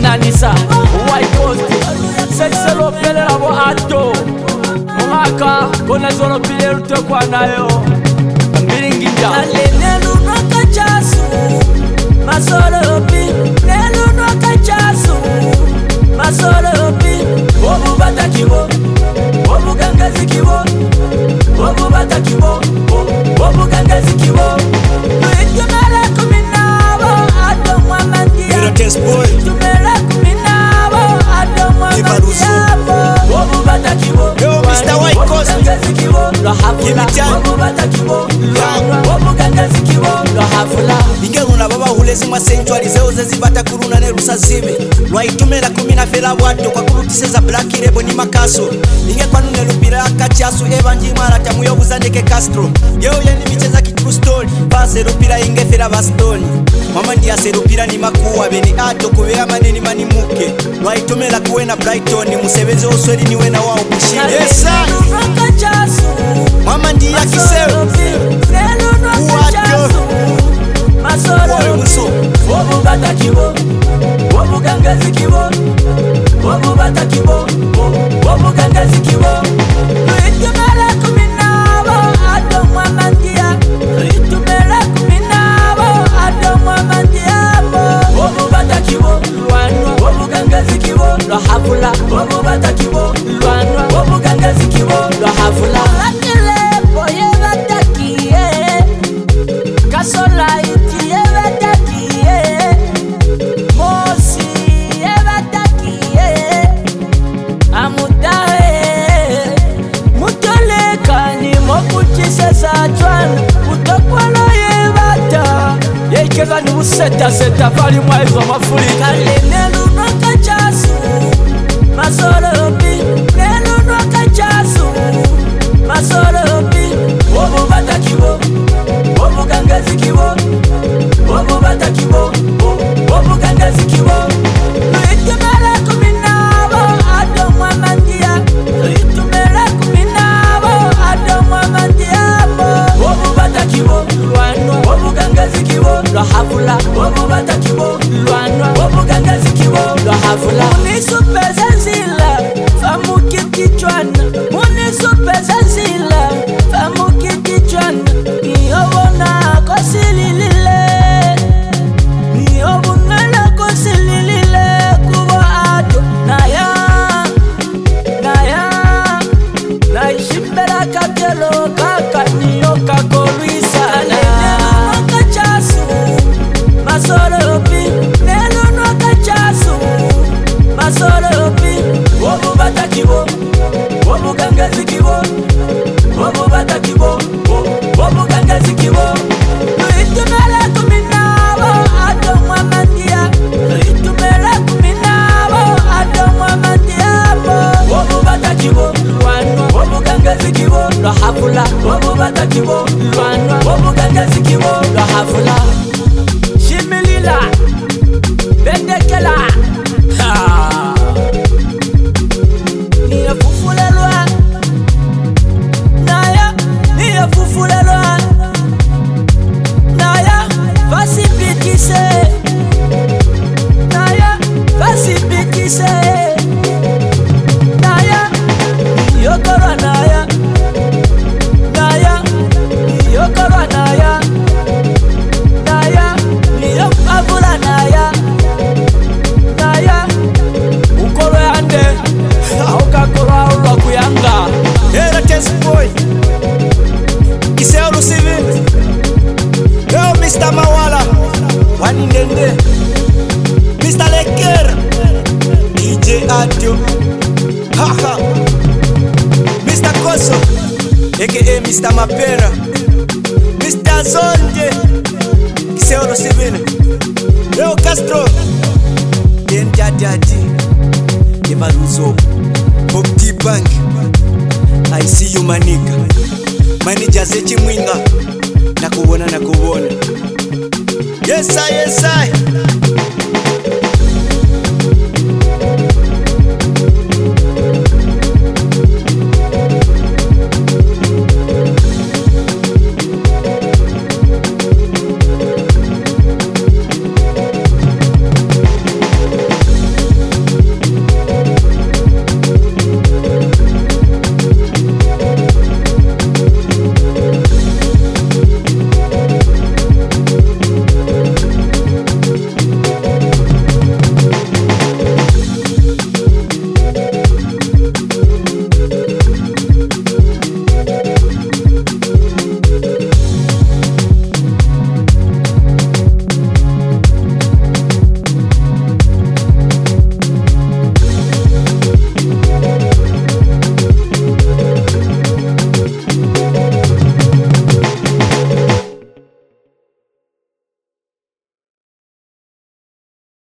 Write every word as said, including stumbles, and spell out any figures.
Nanisa White Coast Sexelo pele labo ato Mwaka Kona zolo pile rute kwa nayo Mbiringinja Nelu nwaka chasu Masolo opi Nelu nwaka chasu Masolo opi Obu bata kibo Obu gangazi kibo Obu bata kibo Obu gangazi kibo Nuitumela kuminabo Ato mwamandia Mirates boy Nuitumela kuminabo Ato mwamandia Obu bata kibo Yo mister White Coast Gangazi kibo Lohafula Obu bata kibo Obu gangazi kibo Lohafula Inge runa baba hulezi mwa sanctuary zeo zezibata kuruna ne rusazibe Lwaitumela kumina fela bwato kwa kurutiseza black rebo ni makaso Inge kwa nune lupira akachasu eva njimara tamu yo buzandeke Castro Yeo yeni micheza ki true story Base lupira inge fela bastoni Mama ndiya se lupira ni makuwa beni ato kuwea maneni mani muke Lwaitumela kuwena Brighton musebeze osweli ni wena wao kushine Yes sir Mama ndiya kiseo Uwato Masolo muso Obu bata kibo Obu gangazi kibo Obu bata kibo Obu gangazi kibo Nuitumela kuminabo Ato mwamandia Nuitumela kuminabo Ato mwamandia Obu bata kibo Luanwa Obu gangazi kibo Lohafula Obu bata kibo Luanwa Obu gangazi kibo Lohafula Akile boye bata kiye Kasola iti evatakiye Mosi evatakiye Amutahe Mutolekani mokuchise sajwana Utokwalo yevata Yekeza ni useta seta Fali mwa hizo mafuri Kale nelu nwaka chasu Masolo opi Nelu nwaka chasu Masolo opi Obu bata kibo Obu gangazi kibo Obu bata kibo Obu gangazi kibo Nuitumela kuminabo Ato mwamandia Nuitumela kuminabo Ato mwamandia Obu bata kibo Luanwa Obu gangazi kibo Lohafula Obu bata kibo Luanwa Obu gangazi kibo Lohafula Munisupeza zila Famuki kichwana Munisupeza zila Famuki kichwana Niyobona kosililile Niyobunala kosililile Kubo ato Naya Naya Naishimbela kakelo Kaka niyo kakolwisa Nelu nwaka chasu Masolo opi Nelu nwaka chasu Masolo opi Obu bata kibo Obu gangazi kibo Obu bata kibo Obu gangazi kibo Nuitumela kuminabo Ato mwamandia Nuitumela kuminabo Ato mwamandia Obu bata kibo Luanwa Obu gangazi kibo Lohafula Obu bata kibo Luanwa Obu gangazi kibo Lohafula Shimilila Bendekela Ha Niye fufulelwa Naya Niye fufulelwa Naya Fasi bitise Naya Fasi bitise Naya Yokorwa naya Naya Yokorwa naya Naya Niyo pavula naya Naya Ukolo yande Auka kolo aulwa kuyanga Mirates boy Kiseo Lusivini Yo mister Mawala Wanindende mister Lekera D J Adio Haha mister Koso aka mister Mapera mister Zonde Kiseo Lusivini Yo Castro Dendadadi Evaluzo Bob T Bank I see you manika Manager Zechi Mwinga Nakubona nakubona Yes I yes I